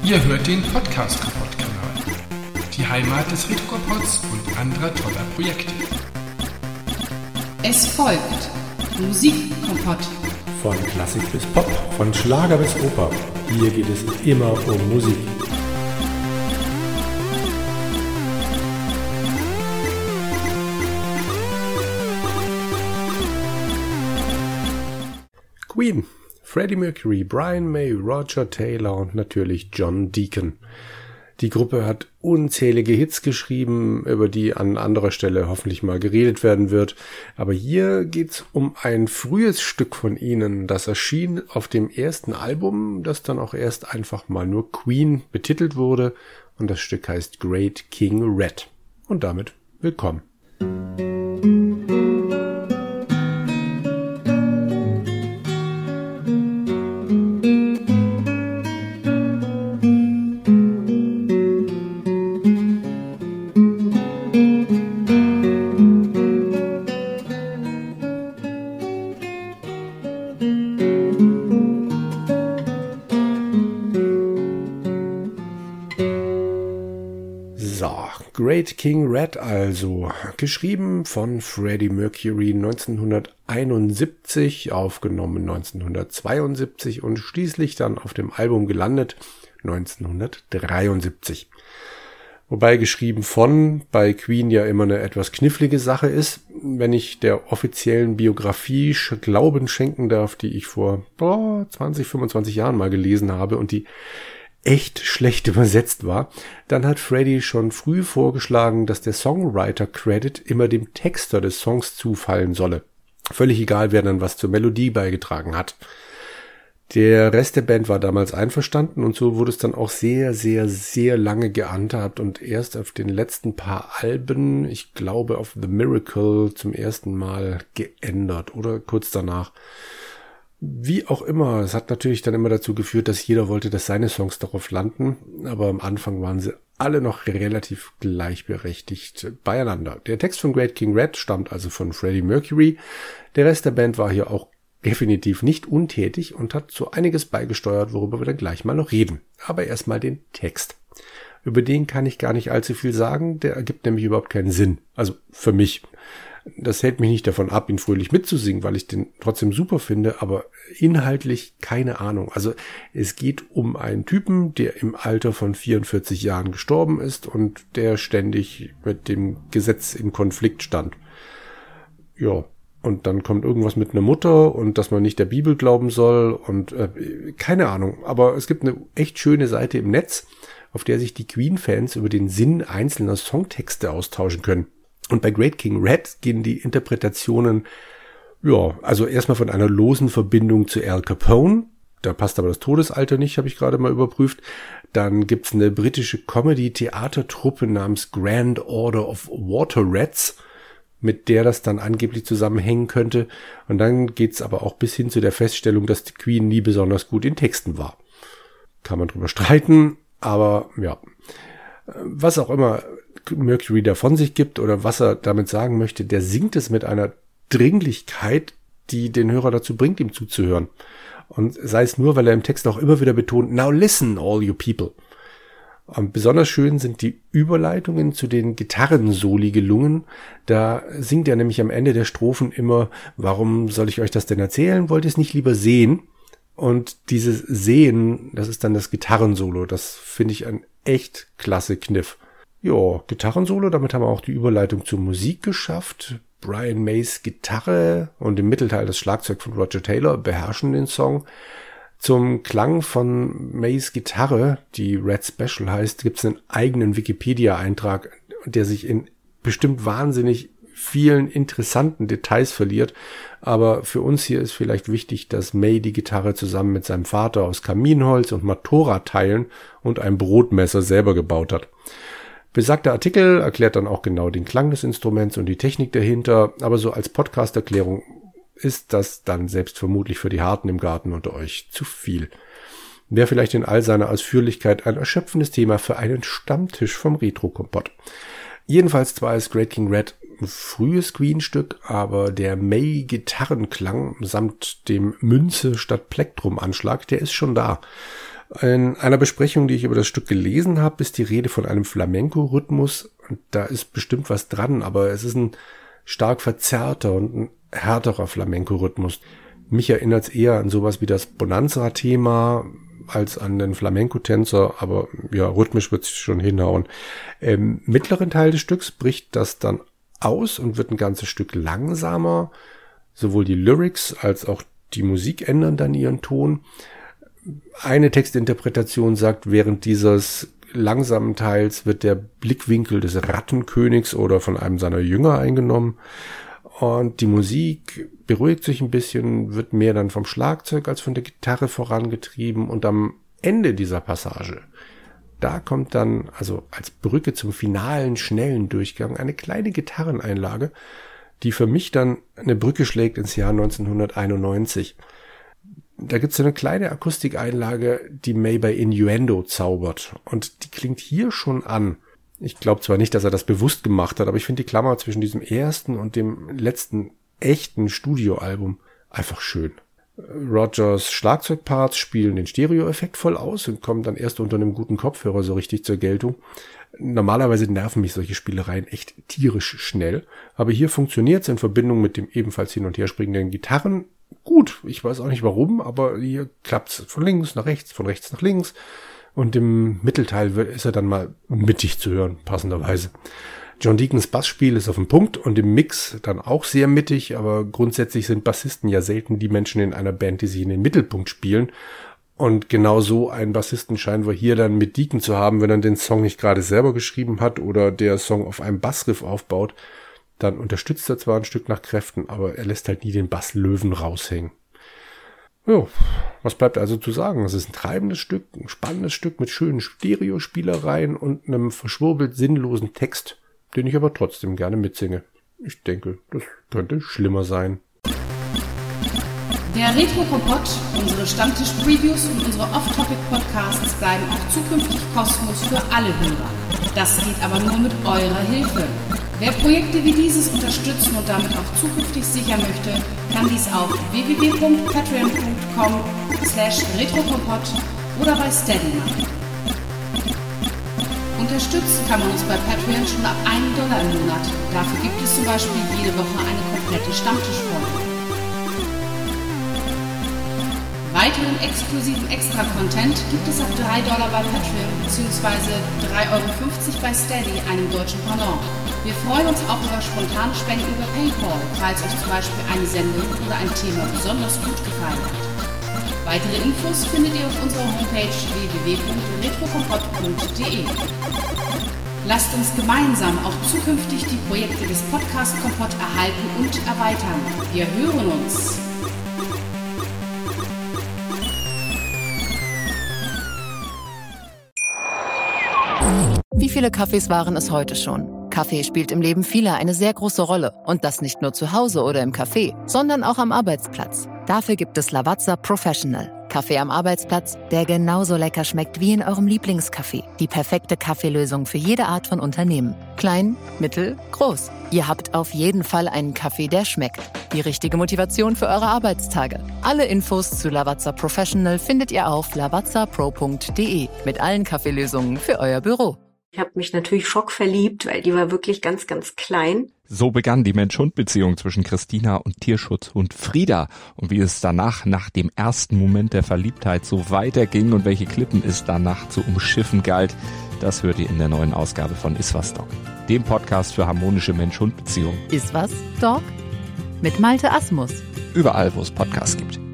Ihr hört den Podcast-Kompott-Kanal, die Heimat des Retro-Kompotts und anderer toller Projekte. Es folgt Musikkompott. Von Klassik bis Pop, von Schlager bis Oper. Hier geht es immer um Musik. Queen, Freddie Mercury, Brian May, Roger Taylor und natürlich John Deacon. Die Gruppe hat unzählige Hits geschrieben, über die an anderer Stelle hoffentlich mal geredet werden wird. Aber hier geht's um ein frühes Stück von ihnen, das erschien auf dem ersten Album, das dann auch erst einfach mal nur Queen betitelt wurde. Und das Stück heißt Great King Red. Und damit willkommen. Great King Red also, geschrieben von Freddie Mercury 1971, aufgenommen 1972 und schließlich dann auf dem Album gelandet 1973. Wobei geschrieben von bei Queen ja immer eine etwas knifflige Sache ist, wenn ich der offiziellen Biografie Glauben schenken darf, die ich vor 20, 25 Jahren mal gelesen habe und die echt schlecht übersetzt war, dann hat Freddie schon früh vorgeschlagen, dass der Songwriter-Credit immer dem Texter des Songs zufallen solle. Völlig egal, wer dann was zur Melodie beigetragen hat. Der Rest der Band war damals einverstanden und so wurde es dann auch sehr, sehr, sehr lange gehandhabt und erst auf den letzten paar Alben, ich glaube auf The Miracle, zum ersten Mal geändert oder kurz danach. Wie auch immer, es hat natürlich dann immer dazu geführt, dass jeder wollte, dass seine Songs darauf landen, aber am Anfang waren sie alle noch relativ gleichberechtigt beieinander. Der Text von Great King Red stammt also von Freddie Mercury. Der Rest der Band war hier auch definitiv nicht untätig und hat so einiges beigesteuert, worüber wir dann gleich mal noch reden. Aber erstmal den Text. Über den kann ich gar nicht allzu viel sagen, der ergibt nämlich überhaupt keinen Sinn. Also für mich. Das hält mich nicht davon ab, ihn fröhlich mitzusingen, weil ich den trotzdem super finde, aber inhaltlich keine Ahnung. Also es geht um einen Typen, der im Alter von 44 Jahren gestorben ist und der ständig mit dem Gesetz in Konflikt stand. Ja, und dann kommt irgendwas mit einer Mutter und dass man nicht der Bibel glauben soll und keine Ahnung. Aber es gibt eine echt schöne Seite im Netz, auf der sich die Queen-Fans über den Sinn einzelner Songtexte austauschen können. Und bei Great King Red gehen die Interpretationen, also erstmal von einer losen Verbindung zu Al Capone. Da passt aber das Todesalter nicht, habe ich gerade mal überprüft. Dann gibt's eine britische Comedy-Theatertruppe namens Grand Order of Water Rats, mit der das dann angeblich zusammenhängen könnte. Und dann geht's aber auch bis hin zu der Feststellung, dass die Queen nie besonders gut in Texten war. Kann man drüber streiten, aber ja, was auch immer Mercury da von sich gibt oder was er damit sagen möchte, der singt es mit einer Dringlichkeit, die den Hörer dazu bringt, ihm zuzuhören. Und sei es nur, weil er im Text auch immer wieder betont, now listen all you people. Und besonders schön sind die Überleitungen zu den Gitarrensoli gelungen. Da singt er nämlich am Ende der Strophen immer, warum soll ich euch das denn erzählen? Wollt ihr es nicht lieber sehen? Und dieses Sehen, das ist dann das Gitarrensolo. Das finde ich ein echt klasse Kniff. Ja, Gitarrensolo, damit haben wir auch die Überleitung zur Musik geschafft. Brian Mays Gitarre und im Mittelteil das Schlagzeug von Roger Taylor beherrschen den Song. Zum Klang von Mays Gitarre, die Red Special heißt, gibt es einen eigenen Wikipedia-Eintrag, der sich in bestimmt wahnsinnig vielen interessanten Details verliert. Aber für uns hier ist vielleicht wichtig, dass May die Gitarre zusammen mit seinem Vater aus Kaminholz und Matora-Teilen und einem Brotmesser selber gebaut hat. Besagter Artikel erklärt dann auch genau den Klang des Instruments und die Technik dahinter, aber so als Podcast-Erklärung ist das dann selbst vermutlich für die Harten im Garten unter euch zu viel. Wäre vielleicht in all seiner Ausführlichkeit ein erschöpfendes Thema für einen Stammtisch vom Retro-Kompott. Jedenfalls zwar ist Great King Red ein frühes Queen-Stück, aber der May-Gitarrenklang samt dem Münze statt Plektrum-Anschlag, der ist schon da. In einer Besprechung, die ich über das Stück gelesen habe, ist die Rede von einem Flamenco-Rhythmus. Und da ist bestimmt was dran, aber es ist ein stark verzerrter und ein härterer Flamenco-Rhythmus. Mich erinnert es eher an sowas wie das Bonanza-Thema als an den Flamenco-Tänzer, aber ja, rhythmisch wird es schon hinhauen. Im mittleren Teil des Stücks bricht das dann aus und wird ein ganzes Stück langsamer. Sowohl die Lyrics als auch die Musik ändern dann ihren Ton. Eine Textinterpretation sagt, während dieses langsamen Teils wird der Blickwinkel des Rattenkönigs oder von einem seiner Jünger eingenommen. Und die Musik beruhigt sich ein bisschen, wird mehr dann vom Schlagzeug als von der Gitarre vorangetrieben. Und am Ende dieser Passage, da kommt dann, also als Brücke zum finalen, schnellen Durchgang, eine kleine Gitarreneinlage, die für mich dann eine Brücke schlägt ins Jahr 1991. Da gibt's so eine kleine Akustikeinlage, die May bei Innuendo zaubert. Und die klingt hier schon an. Ich glaube zwar nicht, dass er das bewusst gemacht hat, aber ich finde die Klammer zwischen diesem ersten und dem letzten echten Studioalbum einfach schön. Rogers Schlagzeugparts spielen den Stereoeffekt voll aus und kommen dann erst unter einem guten Kopfhörer so richtig zur Geltung. Normalerweise nerven mich solche Spielereien echt tierisch schnell, aber hier funktioniert's in Verbindung mit dem ebenfalls hin und her springenden Gitarren gut. Ich weiß auch nicht warum, aber hier klappt's von links nach rechts, von rechts nach links. Und im Mittelteil ist er dann mal mittig zu hören, passenderweise. John Deacons Bassspiel ist auf dem Punkt und im Mix dann auch sehr mittig, aber grundsätzlich sind Bassisten ja selten die Menschen in einer Band, die sich in den Mittelpunkt spielen. Und genau so einen Bassisten scheinen wir hier dann mit Deacon zu haben, wenn er den Song nicht gerade selber geschrieben hat oder der Song auf einem Bassriff aufbaut. Dann unterstützt er zwar ein Stück nach Kräften, aber er lässt halt nie den Basslöwen raushängen. Jo, was bleibt also zu sagen? Es ist ein treibendes Stück, ein spannendes Stück mit schönen Stereospielereien und einem verschwurbelt sinnlosen Text, den ich aber trotzdem gerne mitsinge. Ich denke, das könnte schlimmer sein. Der Retro-Kompott, unsere Stammtisch-Previews und unsere Off-Topic-Podcasts bleiben auch zukünftig kostenlos für alle Hörer. Das geht aber nur mit eurer Hilfe. Wer Projekte wie dieses unterstützen und damit auch zukünftig sichern möchte, kann dies auf www.patreon.com/retrokompott oder bei Steady machen. Unterstützen kann man uns bei Patreon schon ab $1 im Monat. Dafür gibt es zum Beispiel jede Woche eine komplette Stammtischfolge. Weiteren exklusiven Extra-Content gibt es ab $3 bei Patreon bzw. €3,50 bei Steady, einem deutschen Pendant. Wir freuen uns auch über spontane Spenden über PayPal, falls euch zum Beispiel eine Sendung oder ein Thema besonders gut gefallen hat. Weitere Infos findet ihr auf unserer Homepage www.retrokompott.de. Lasst uns gemeinsam auch zukünftig die Projekte des Podcast Kompott erhalten und erweitern. Wir hören uns! Wie viele Kaffees waren es heute schon? Kaffee spielt im Leben vieler eine sehr große Rolle. Und das nicht nur zu Hause oder im Café, sondern auch am Arbeitsplatz. Dafür gibt es Lavazza Professional. Kaffee am Arbeitsplatz, der genauso lecker schmeckt wie in eurem Lieblingscafé. Die perfekte Kaffeelösung für jede Art von Unternehmen. Klein, mittel, groß. Ihr habt auf jeden Fall einen Kaffee, der schmeckt. Die richtige Motivation für eure Arbeitstage. Alle Infos zu Lavazza Professional findet ihr auf lavazzapro.de mit allen Kaffeelösungen für euer Büro. Ich habe mich natürlich schockverliebt, weil die war wirklich ganz, ganz klein. So begann die Mensch-Hund-Beziehung zwischen Christina und Tierschutzhund Frieda. Und wie es danach, nach dem ersten Moment der Verliebtheit, so weiterging und welche Klippen es danach zu umschiffen galt, das hört ihr in der neuen Ausgabe von Iswas Dog, dem Podcast für harmonische Mensch-Hund-Beziehungen. Iswas Dog? Mit Malte Asmus. Überall, wo es Podcasts gibt.